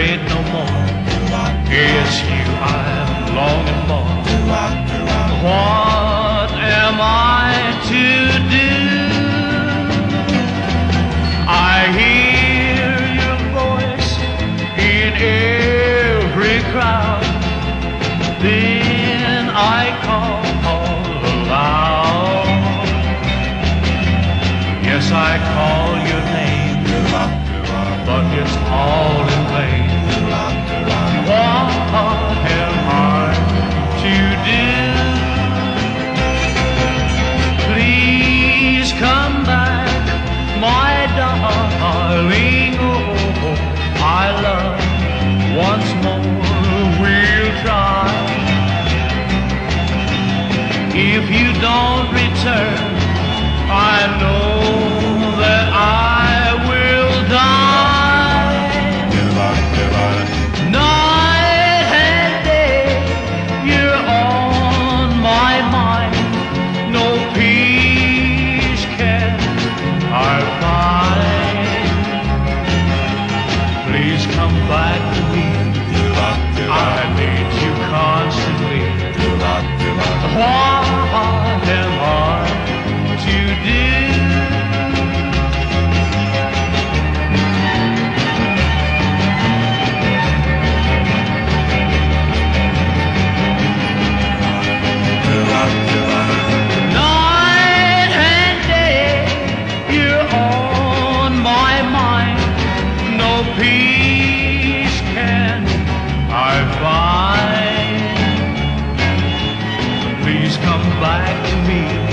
afraid no more. It's you I'm longing for. What am I to do? I hear your voice in every crowd. Then I call aloud. Yes, I call your name, but it's all in vain. What am I to do? Please come back, my darling. Oh, I love once more. We'll try. If you don't return, I know that I will die. Night and day, you're on my mind. No peace can I find. Please come back to me. I need you constantly. What am I to do? Night and day, you're on my mind. No peace can I find. Please come back to me.